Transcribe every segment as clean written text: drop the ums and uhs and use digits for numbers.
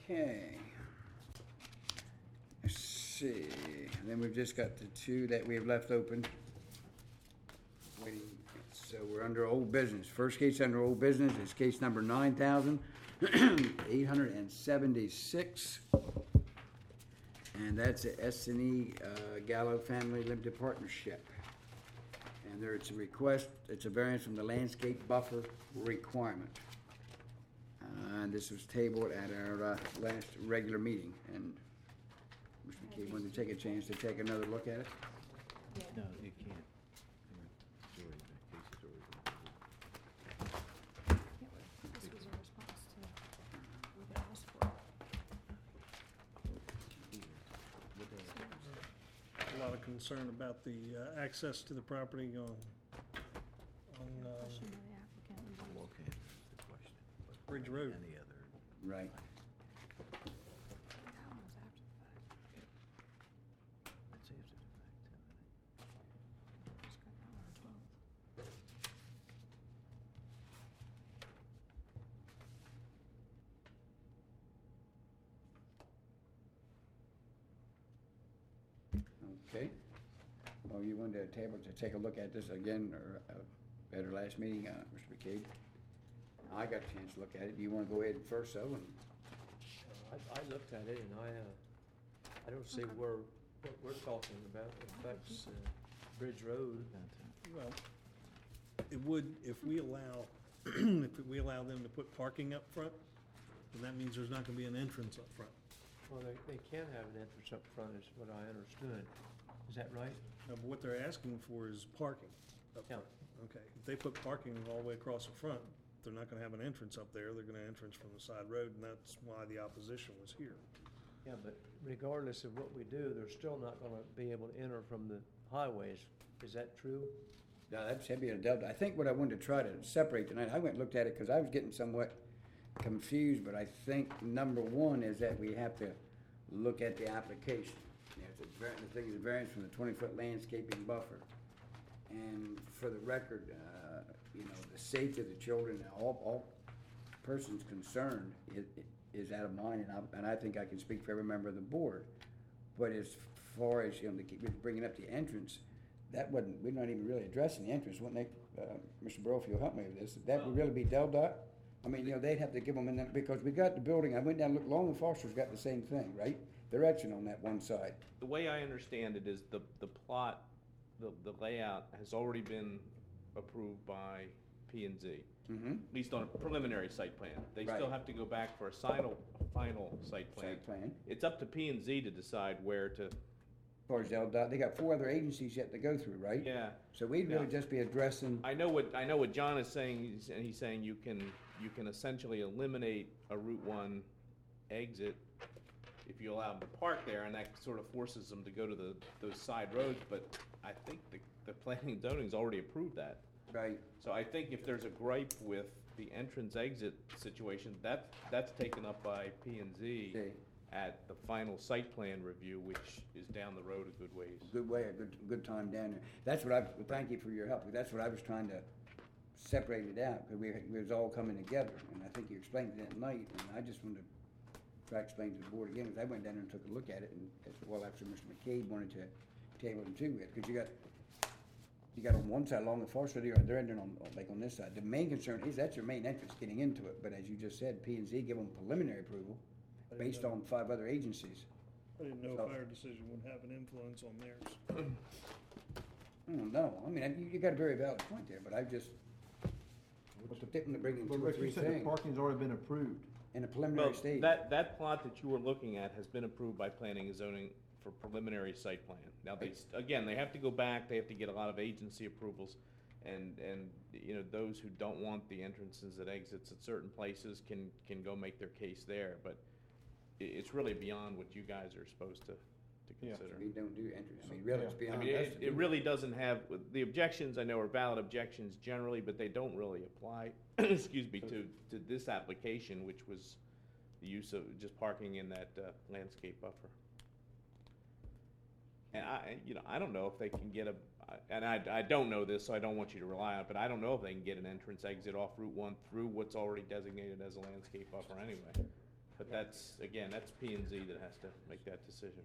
Okay. Let's see, and then we've just got the two that we have left open. Waiting, so we're under old business. First case under old business is case number 9,876. And that's a S&E Gallo Family Limited Partnership. And there it's a request, it's a variance from the landscape buffer requirement. And this was tabled at our last regular meeting. And Mr. McKee wanted to take a chance to take another look at it. No, you can't. It's already been- case has already been- This was a response to what they asked for. A lot of concern about the access to the property on Question by the applicant. Well, okay, that's the question. But Ridge Road. Any other, Right. That one was after the fact. I'd say it's a fact. Just got that one on 12th. Okay. Well, you wanted to table to take a look at this again, or at our last meeting, Mr. McCabe? I got a chance to look at it. Do you want to go ahead first, though? And I looked at it and I don't see where, what we're talking about affects Bridge Road. Well, it would, if we allow, if we allow them to put parking up front, then that means there's not gonna be an entrance up front. Well, they can have an entrance up front is what I understood. Is that right? Now, but what they're asking for is parking up Yeah. front. Okay, if they put parking all the way across the front, they're not gonna have an entrance up there, they're gonna entrance from the side road, and that's why the opposition was here. Yeah, but regardless of what we do, they're still not gonna be able to enter from the highways. Is that true? now, that's heavy and delta. I think what I wanted to try to separate tonight, I went and looked at it because I was getting somewhat confused, but I think number one is that we have to look at the application. Yeah, it's the thing is a variance from the 20-foot landscaping buffer. And for the record, you know, the safety of the children, all persons concerned is out of mind, and I think I can speak for every member of the board. But as far as, you know, bringing up the entrance, that wasn't, we're not even really addressing the entrance, wouldn't they? Mr. Burrow, if you'll help me with this, that would really be Del Dot? I mean, you know, they'd have to give them, because we got the building, I went down and looked, Long and Foster's got the same thing, right? They're etching on that one side. The way I understand it is the plot, the layout has already been approved by P and Z. Mm-hmm. At least on a preliminary site plan. They Right. still have to go back for a final site plan. Site plan. It's up to P and Z to decide where to, As far as Del Dot, they got 4 other agencies yet to go through, right? yeah. So we'd really Yeah. just be addressing, I know what John is saying, he's saying you can essentially eliminate a Route 1 exit if you allow them to park there, and that sort of forces them to go to those side roads, but I think the planning and zoning's already approved that. right? So I think if there's a gripe with the entrance-exit situation, that's taken up by P and Z Okay. at the final site plan review, which is down the road a good ways. Good way, a good time down there. That's what thank you for your help. That's what I was trying to separate it out, because we was all coming together. And I think you explained it that night, and I just wanted to try to explain to the board again, because I went down there and took a look at it, and as well after Mr. McCabe wanted to table them too, because you got on one side Long and Foster, they're entering on, like on this side. The main concern is that's your main entrance getting into it, but as you just said, P and Z give them preliminary approval based on 5 other agencies. I didn't know So- if our decision would have an influence on theirs. No, I mean, you got a very valid point there, but I just, what's the difference in bringing 2 or But 3 you said the things parking's already been approved. in a preliminary Well, stage? that plot that you were looking at has been approved by planning and zoning for preliminary site plan. Now, they have to go back, they have to get a lot of agency approvals, and, you know, those who don't want the entrances and exits at certain places can go make their case there, but it's really beyond what you guys are supposed to consider. We don't do entrance, I mean, really, it's I beyond mean, us it to it do. really doesn't have, the objections, I know, are valid objections generally, but they don't really apply, excuse me, to this application, which was the use of just parking in that landscape buffer. And I don't know if they can get and I don't know this, so I don't want you to rely on it, but I don't know if they can get an entrance exit off Route 1 through what's already designated as a landscape buffer anyway. But that's, again, that's P and Z that has to make that decision.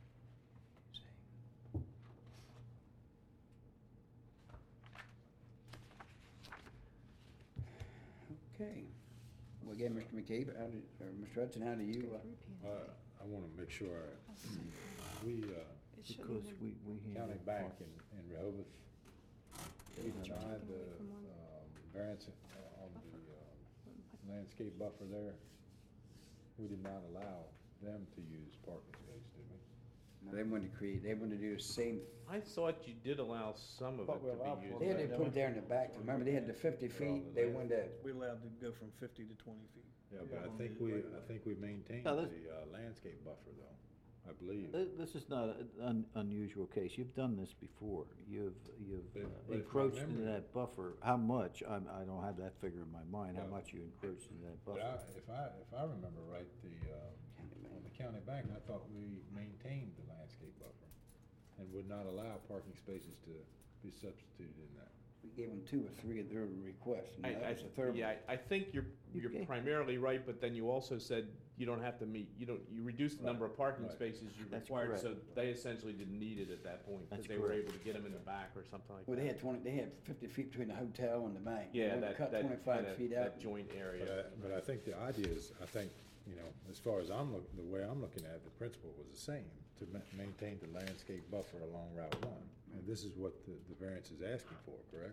Okay. Well, again, Mr. McKee, how did, or Mr. Hudson, how do you, I wanna make sure, we, It shouldn't Because even- we County handle Bank parking. in Rehoboth, we Yeah. denied the, Taken away from one. variance on the, landscape buffer there. We did not allow them to use parking space, did we? no, they wanted to create, they wanted to do the same, I thought you did allow some of Thought it we to allowed be for used. they had to put it there in the back, remember, they had the 50 feet, they wanted to, We allowed to go from 50 to 20 feet. Yeah, but On I think the we, right I way. think we maintained Yeah, the, this- landscape buffer though, I believe. This is not an unusual case. You've done this before. You've But if my encroached into memory- that buffer. How much? I don't have that figure in my mind, how Yeah. much you encroached into that But buffer. if I remember right, on the county bank, I thought we maintained the landscape buffer and would not allow parking spaces to be substituted in that. we gave them 2 or 3 of their requests, and that was the third one. Yeah, I think you're Okay. primarily right, but then you also said you don't have to meet, you reduce the number of parking Right. spaces you That's required, correct. so they essentially didn't need it at that point, because That's they were correct. able to get them in the back or something like that. Well, they had 50 feet between the hotel and the bank. They Yeah, wanted to that, cut that, 25 kinda- feet that out. joint area. But I think the idea is, I think, as far as the way I'm looking at it, the principle was the same, to maintain the landscape buffer along Route 1. And this is what the variance is asking for, correct?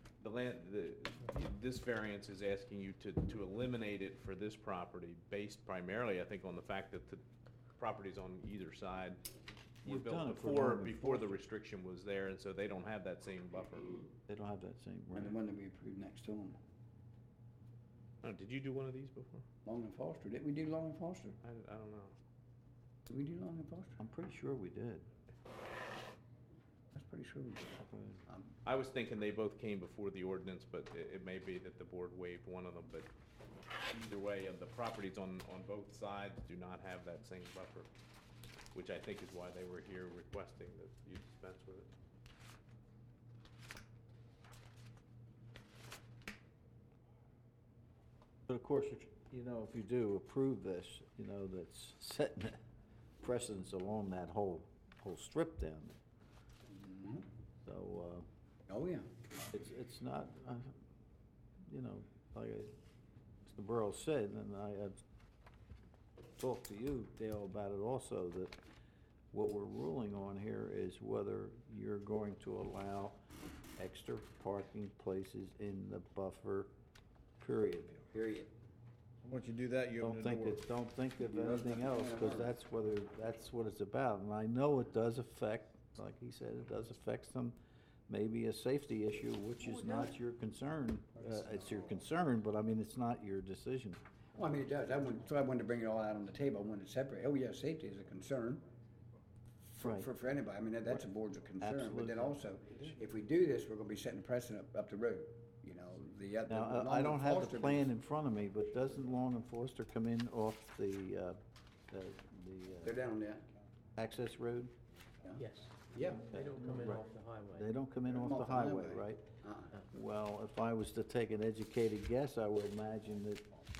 This variance is asking you to eliminate it for this property, based primarily, I think, on the fact that the properties on either side were You've done built it for before Norman the Foster. restriction was there, and so they don't have that same buffer. They don't have that same, And the right? one that we approved next to them, Oh, did you do one of these before? Long and Foster. Didn't we do Long and Foster? I don't know. Did we do Long and Foster? I'm pretty sure we did. That's pretty sure we did. I was thinking they both came before the ordinance, but it may be that the board waived one of them, but either way, the properties on both sides do not have that same buffer, which I think is why they were here requesting that you dispense with it. But of course, if you do approve this, that's setting precedence along that whole strip down there. Mhm. So, Oh, yeah. it's not, like Mr. Burrows said, and I had talked to you, Dale, about it also, that what we're ruling on here is whether you're going to allow extra parking places in the buffer, period. Period. Once you do that, you Don't think of Yeah, anything that's- else, because that's what it's about. And I know it does affect, like he said, it does affect some, maybe a safety issue, which is not your concern. It's your concern, but I mean, it's not your decision. Well, I mean, it does. So I wanted to bring it all out on the table. I wanted to separate. Oh, yeah, safety is a concern Right. for anybody. I mean, that's a board's concern. But Absolutely. then also, if we do this, we're gonna be setting a precedent up the road, the Now, Long I and don't have Foster the plan beef. in front of me, but doesn't Long and Foster come in off the They're down there. access road? Yes, Yeah. they don't come in Right. off the highway. They don't come in Come off the off the highway, highway. right? Uh-uh. Well, if I was to take an educated guess, I would imagine that,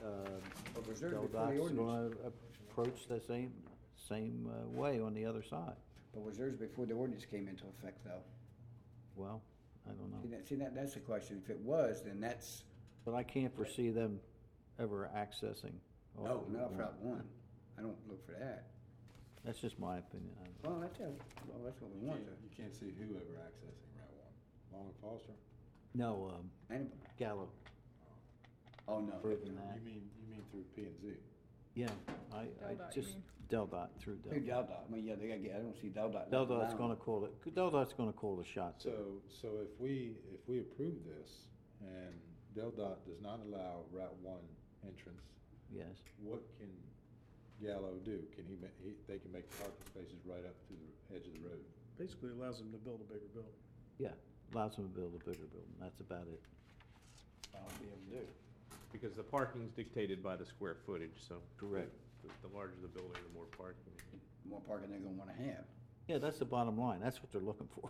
But reserved Del before the Doc's ordinance. gonna approach the same way on the other side. But was theirs before the ordinance came into effect, though? Well, I don't know. That's the question. If it was, then that's, But I can't foresee them ever accessing. off no, of not Route for Route 1. I don't look for that. That's just my opinion. I don't know. Well, that's what we want to. You can't see whoever accessing Route 1. Long and Foster? No, Anybody? Gallo, Oh, no. Proven that. You mean through P and Z? yeah, I Dot, you just, mean? Del Dot, through Who Del. Del-Dot? I mean, yeah, they gotta get, I don't see Del-Dot. Del Dot's around. gonna call it, Del Dot's gonna call the shots. So if we approve this and Del Dot does not allow Route 1 entrance, Yes, what can Gallo do? Can they can make parking spaces right up to the edge of the road? Basically allows them to build a bigger building. yeah, allows them to build a bigger building, that's about it. I'll be able to do. Because the parking's dictated by the square footage, so. Correct. The larger the building, the more parking. More parking they're gonna wanna have. Yeah, that's the bottom line, that's what they're looking for.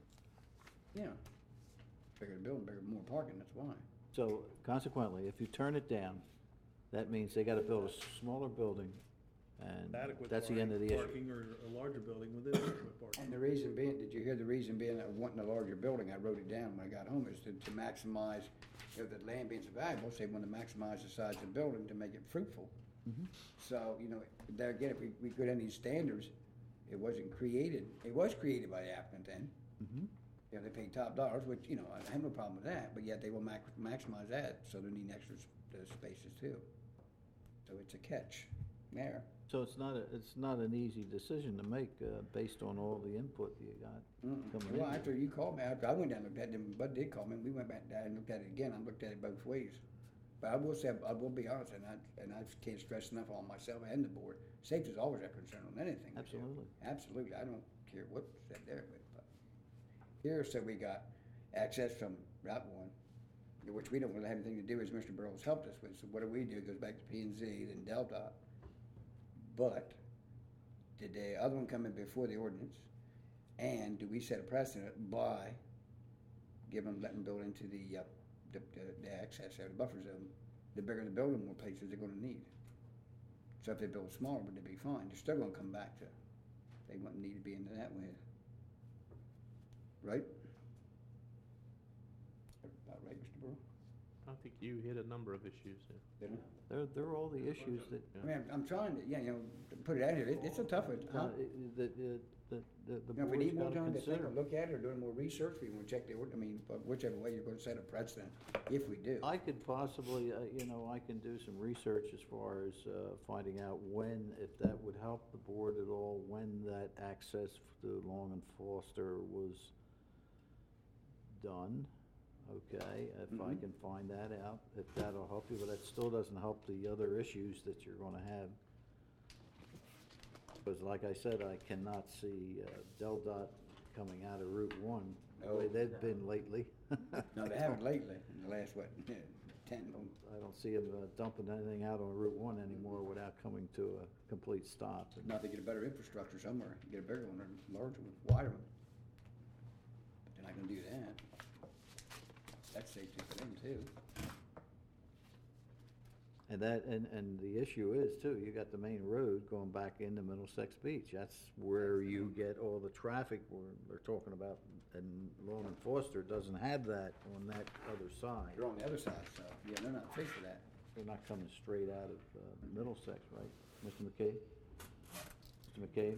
Yeah. Bigger the building, more parking, that's why. So consequently, if you turn it down, That means they gotta build a smaller building, and Adequate that's the end of the issue. parking or a larger building with adequate parking. And the reason being, did you hear the reason being of wanting a larger building? I wrote it down when I got home, is to maximize, if the land being so valuable, so they want to maximize the size of the building to make it fruitful. So, you know, there again, if we go down these standards, it was created by the applicant then. You know, they pay top dollars, which, you know, I have no problem with that, but yet they will maximize that, so they need extra spaces too. So it's a catch there. So it's not an easy decision to make, based on all the input you got coming in. Well, after you called me, after I went down and looked at them, Bud did call me, we went back down and looked at it again, I looked at it both ways. But I will say, I will be honest, and I can't stress enough on myself and the board, safety is always a concern on anything we do. Absolutely. Absolutely, I don't care what's said there, but here, so we got access from Route One, which we don't really have anything to do, as Mr. Burrows helped us with, so what do? It goes back to P and Z, then Delta. But did the other one come in before the ordinance? And do we set a precedent by letting them build into the access area, the buffer zone? The bigger the building, the more places they're gonna need. So if they build smaller, would they be fine? They're still gonna come back to, they wouldn't need to be into that way. Right? About right, Mr. Burrow? I think you hit a number of issues there. Didn't I? They're all the issues that, I mean, I'm trying to, you know, put it out here, it's a tough one. the You know, if we need more board's gotta time to think consider. or look at it or doing more research, we want to check the order, I mean, but whichever way you're gonna set a precedent, if we do. I could possibly, I can do some research as far as finding out when, if that would help the board at all, when that access to Long and Foster was done, okay? If I can find that out, if that'll help you, but that still doesn't help the other issues that you're gonna have. Because like I said, I cannot see Del Dot coming out of Route One, the way No. they've been lately. No, they haven't lately, in the last, what, 10, I don't see them dumping anything out on Route One anymore without coming to a complete stop. not to get a better infrastructure somewhere, get a bigger one or larger one, wider one. But they're not gonna do that. That's safety for them too. And and the issue is too, you got the main road going back into Middlesex Beach. That's where you get all the traffic we're talking about. And Long and Foster doesn't have that on that other side. They're on the other side, so, yeah, they're not fit for that. They're not coming straight out of Middlesex, right? Mr. McCabe? Mr. McCabe?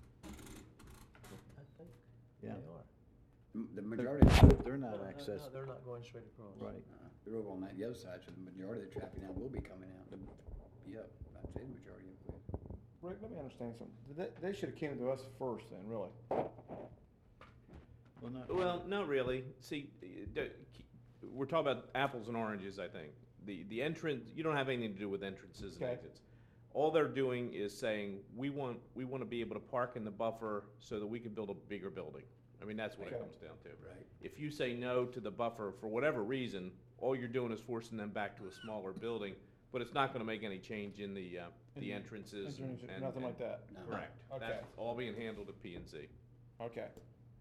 I think Yeah. they are. The majority, of They're not No, accessing, they're not going straight across. right. they're over on the other side, so the majority of the traffic now will be coming out. Yep, I'd say the majority of it. Rick, let me understand something. They should have came to us first then, really. Well, not Well, not really. See, we're talking about apples and oranges, I think. The entrance, you don't have anything to do with entrances and Okay. exits. All they're doing is saying, we want to be able to park in the buffer so that we can build a bigger building. I mean, that's what it Okay. comes down to. Right. If you say no to the buffer for whatever reason, all you're doing is forcing them back to a smaller building, but it's not gonna make any change in the entrances and. Nothing like that. No. Correct. Okay. That's all being handled at P and Z. Okay.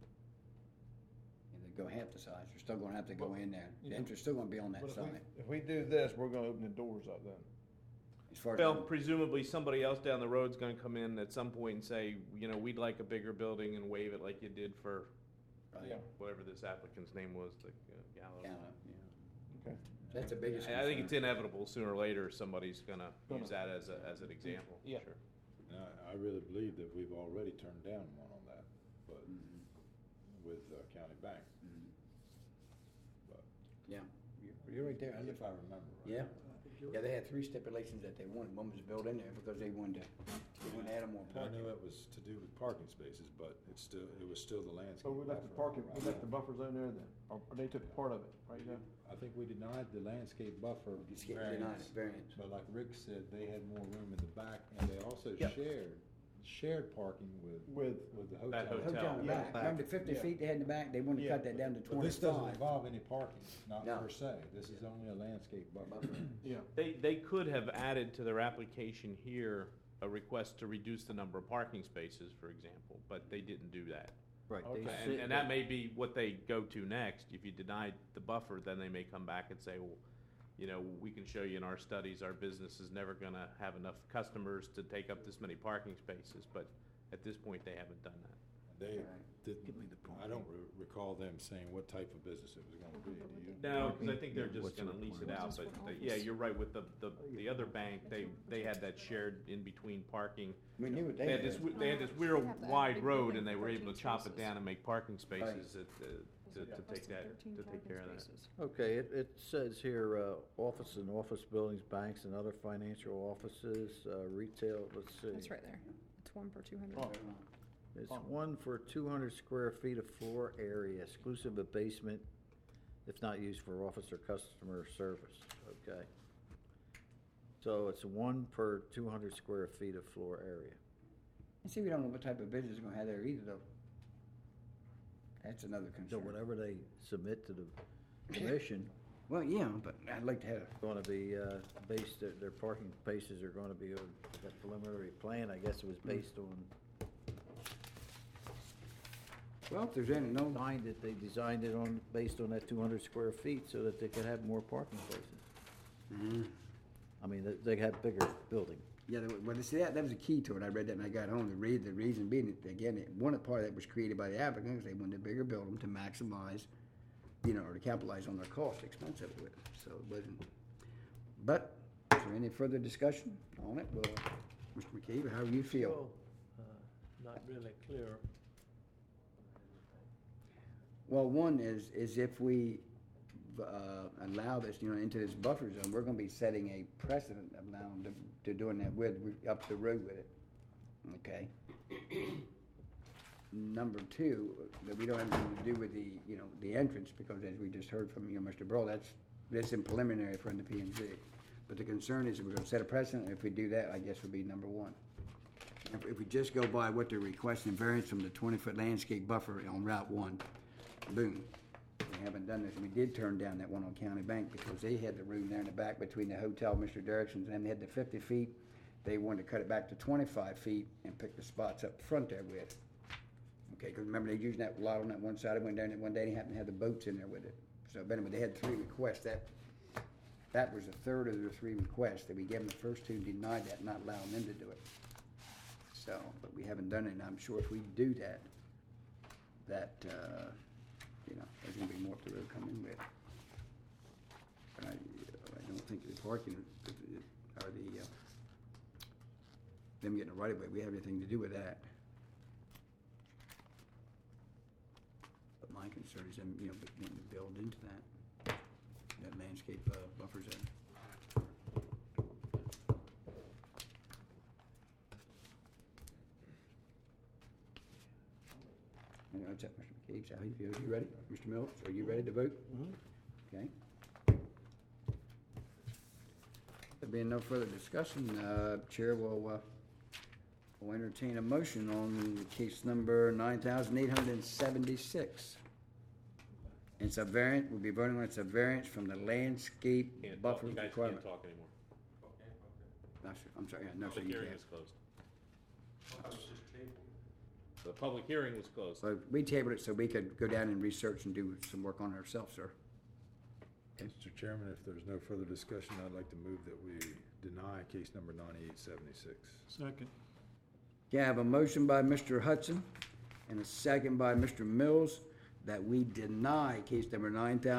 And they go half the size, you're still gonna have to go in there. The entrance still gonna be on that But side. if we do this, we're gonna open the doors up then. As far as, Well, presumably somebody else down the road's gonna come in at some point and say, we'd like a bigger building and waive it like you did for right, Yeah. whatever this applicant's name was, the Gallows. yeah, yeah. Okay. That's the biggest I think it's concern. inevitable, sooner or later, somebody's gonna use that as an example. Yeah. Sure. And I really believe that we've already turned down one on that, but with County Bank, Mhm. but Yeah, you're right there. if I remember right. Yeah, yeah, they had 3 stipulations that they wanted. One was built in there because they wanted to add more I parking. knew it was to do with parking spaces, but it was still the landscape. So we left the buffer parking, around we left the that. buffer zone there then, or they took part of it, right, Joe? I think we denied the landscape buffer You skipped the variance, variance. but like Rick said, they had more room in the back, and they also Yep. shared parking with the hotel. That hotel. Hotel in the Yeah. back, remember the 50 Yeah. feet they had in the back, they wanted to Yeah. cut that down to But this doesn't 25. involve any parking, not No. per se, this is only a landscape buffer. Yeah. They could have added to their application here a request to reduce the number of parking spaces, for example, but they didn't do that. Right. they Okay. sit- And that may be what they go to next. If you deny the buffer, then they may come back and say, well, you know, we can show you in our studies, our business is never gonna have enough customers to take up this many parking spaces, but at this point, they haven't done that. They, I don't recall them saying what type of business it was gonna be, do you? No, because I think they're just What's gonna the lease it point? out, but, yeah, you're right, with the other bank, they had that shared in-between parking. We knew what They had this, they had this They real have that wide big road, building, and they were able to 13 chop it spaces. down and make parking spaces to Less take than that, 13 to take parking care of that. spaces. Okay, it says here, office and office buildings, banks and other financial offices, retail, let's see. That's right there. It's 1 per 200. Oh. It's 1 for 200 square feet of floor area, exclusive of basement, if not used for office or customer service, okay? So it's 1 per 200 square feet of floor area. And see, we don't know what type of business is gonna have there either, though. That's another So concern. whatever they submit to the commission, Well, yeah, but I'd like to have, gonna be, based, their parking spaces are gonna be, that preliminary plan, I guess it was based on, well, if there's any, no, they designed it on, based on that 200 square feet so that they could have more parking places. I mean, they have bigger building. yeah, well, see, that was the key to it. I read that and I got home. The reason being, that, again, one part of that was created by the applicants. They wanted a bigger building to maximize, you know, or to capitalize on their cost, expense of it. So it wasn't, but, is there any further discussion on it? Well, Mr. McKeever, how do you feel? Well, not really clear. Well, one is if we allow this, you know, into this buffer zone, we're gonna be setting a precedent of now to doing that up the road with it, okay? Number two, that we don't have anything to do with the, you know, the entrance, because as we just heard from, you know, Mr. Burl, that's in preliminary for the P and Z. But the concern is that we're gonna set a precedent, if we do that, I guess would be number one. If we just go by what they're requesting, variance from the 20-foot landscape buffer on Route 1, boom. We haven't done this. We did turn down that one on County Bank because they had the room there in the back between the hotel, Mr. Derrickson's, and they had the 50 feet. They wanted to cut it back to 25 feet and pick the spots up front there with. Okay, because remember, they used that lot on that one side. I went down there one day, they happened to have the boats in there with it. So, but anyway, they had 3 requests. That was the third of their 3 requests, that we gave them the first 2, denied that, not allowing them to do it. So, but we haven't done it, and I'm sure if we do that, you know, there's gonna be more up the road coming with. But I don't think the parking, or them getting a right of way, we have anything to do with that. But my concern is them, you know, wanting to build into that landscape buffer zone. You know, it's up, Mr. McKeeves, how you feel? You ready? Mr. Mills, are you ready to vote? Okay. There being no further discussion, Chair will entertain a motion on case number 9,876. It's a variant, we'll be voting on, it's a variance from the landscape Can't talk, buffer you guys requirement. can't talk anymore. No, sir, I'm sorry, no, sir, Public you hearing can't. is closed. The public hearing was closed. So we tabled it so we could go down and research and do some work on it ourselves, sir. Mr. Chairman, if there's no further discussion, I'd like to move that we deny case number 9876. Second. Okay, I have a motion by Mr. Hudson and a second by Mr. Mills that we deny case number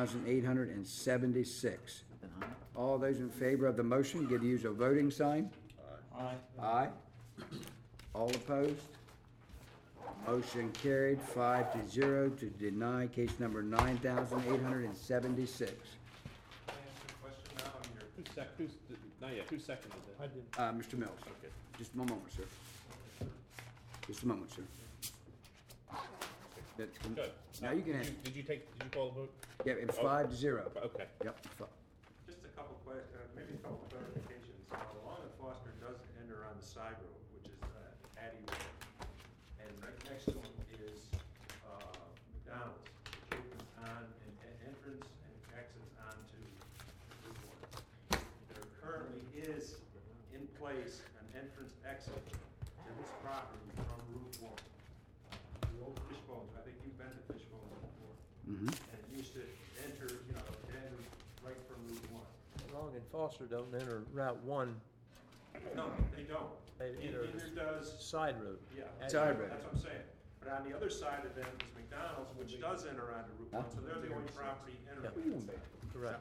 9,876. All those in favor of the motion, give use a voting sign. Aye. Aye. All opposed? Motion carried 5-0 to deny case number 9,876. Who seconded that? I didn't. Mr. Mills. Okay. Just one moment, sir. Just a moment, sir. That's- Good. Now you can ask. Did you call the vote? Yeah, it was 5-0. Okay. Yep. Just a couple maybe a couple clarifications. The lawn at Foster does enter on the side road, which is Addie Road. And right next to it is McDonald's, which opens on an entrance and exits onto Route 1. There currently is in place an entrance exit to this property from Route 1. The old Fishbones, I think you've been to Fishbones before. Mm-hmm. And it used to enter, you know, it entered right from Route 1. Foster don't enter Route 1, No, they don't. they enter Neither the does, side road. yeah. Side road. That's what I'm saying. But on the other side of them is McDonald's, which does enter onto Route 1, so they're the only property entering. Correct.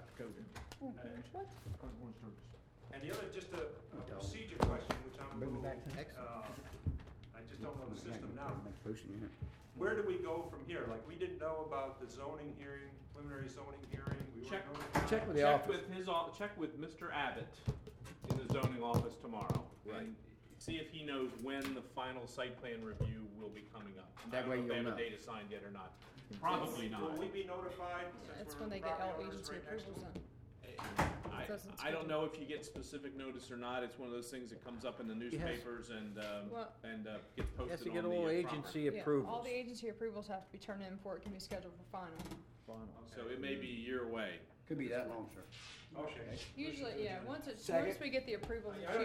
And the other, just a procedure question, which I'm a little, I just don't know the system now. Where do we go from here? Like, we didn't know about the zoning hearing, preliminary zoning hearing, we weren't Check- notified. Check with the Check office. with check with Mr. Abbott in the zoning office tomorrow. And see if he knows when the final site plan review will be coming up. That I way don't know if they you'll have a know. date assigned yet or not. Probably not. Will we be notified That's since when we're they get property all owners agency right next to approvals them? in. Doesn't I don't schedule. know if you get specific notice or not. It's one of those things that comes up in the newspapers and Well- gets He has posted to on get the all property. agency Yeah, all approvals. the agency approvals have to be turned in before it can be scheduled for final. So it may be a year away. Could be that long, sir. Okay. Usually, yeah, once Second. we get the approvals, I it's don't